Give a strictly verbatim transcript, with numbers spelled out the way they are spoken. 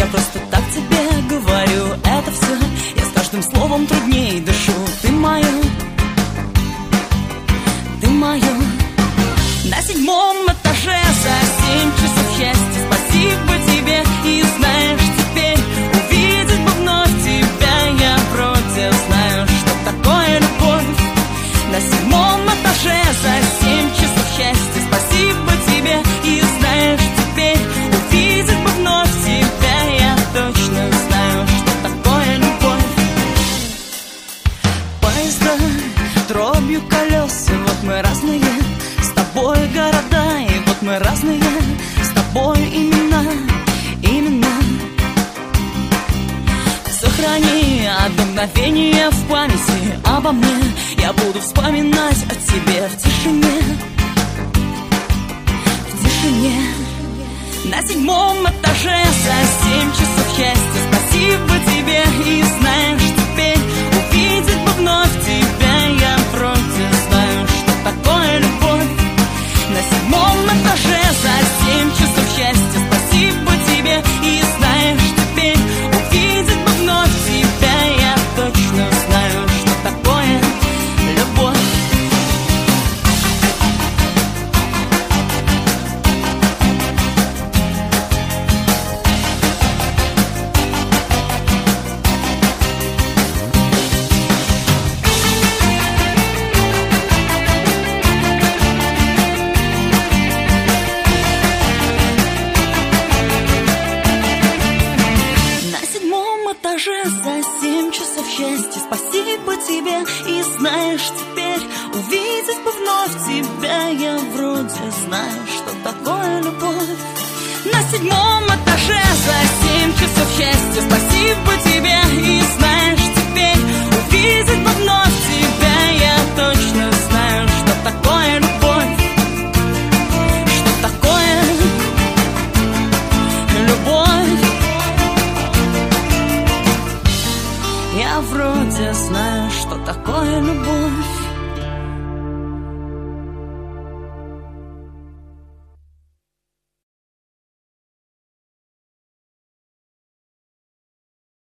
просто так тебе говорю это все. Я с каждым словом трудней дышу. Ты моё, ты моё. На седьмом этаже за семь часов счастья. Спасибо тебе. И знаешь, теперь увидеть бы вновь тебя я вроде знаю, что такое любовь. На седьмом этаже за семь часов счастья. Спасибо тебе. И знаешь, теперь увидеть бы вновь тебя я точно знаю, что такое любовь. Поезда дробью колеса, вот мы разные с тобой города, и вот мы разные с тобой имена, имена. Сохрани одно мгновение в памяти обо мне. Я буду вспоминать о тебе в тишине, в тишине. На седьмом этаже за семь часов счастья. Спасибо тебе. И знаешь, теперь увидеть бы вновь тебя я вроде знаю, что такое любовь. На седьмом этаже за семь часов счастья. Спасибо тебе. И знаешь, теперь увидеть бы вновь тебя я точно знаю, что такое любовь. За семь часов счастья. Спасибо тебе. И знаешь, теперь увидеть бы вновь тебя я вроде знаю, что такое любовь. На седьмом этаже за семь часов счастья. Спасибо тебе. И знаешь,